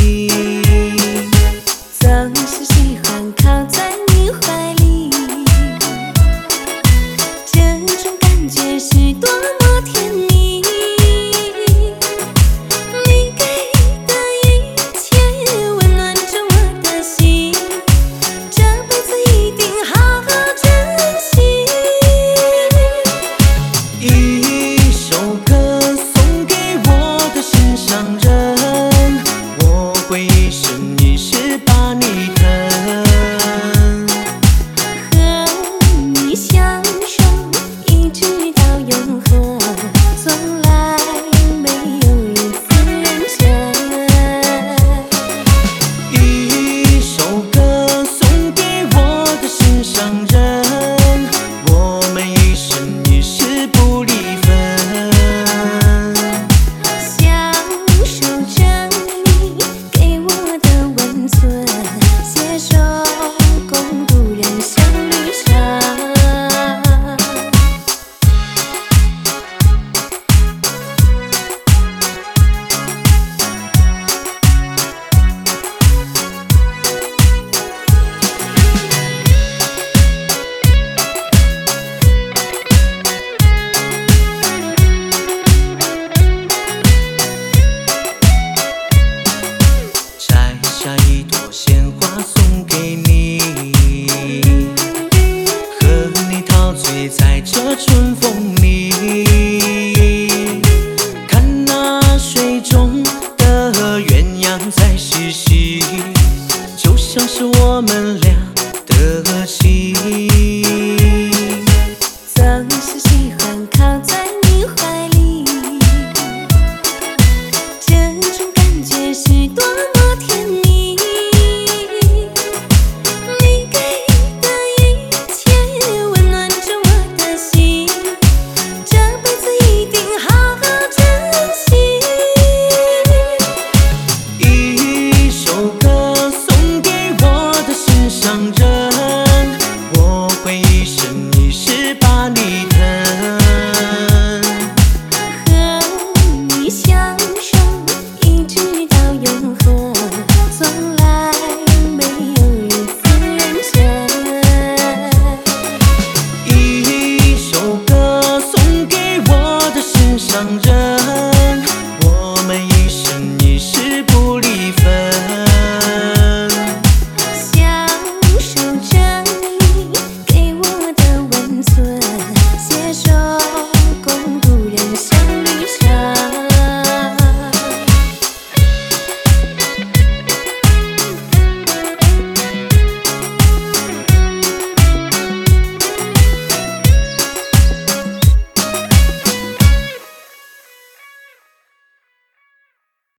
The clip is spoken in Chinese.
总是喜欢靠在你怀里，这种感觉是多么甜蜜。你给的一切温暖着我的心，这辈子一定好好珍惜。 一首歌送给我的心上人，我会一生一世把你疼。 和你相守一直到永恒，从来没有一次认真。 一首歌送给我的心上人，我们一生一世不离分。 享受着你给我的温存，携手共度人生旅程。 摘下一朵鲜花送给你，和你陶醉在这春风里，看那水中的鸳鸯在嬉戏，就像是我们